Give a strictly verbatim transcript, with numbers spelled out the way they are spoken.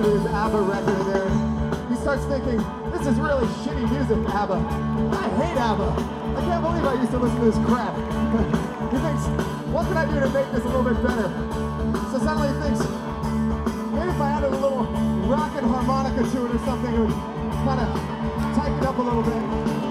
to his ABBA record there. He starts thinking, this is really shitty music, ABBA. I hate ABBA. I can't believe I used to listen to this crap. He thinks, what can I do to make this a little bit better? So suddenly he thinks, maybe if I added a little rock and harmonica to it or something, it would kind of tighten it up a little bit.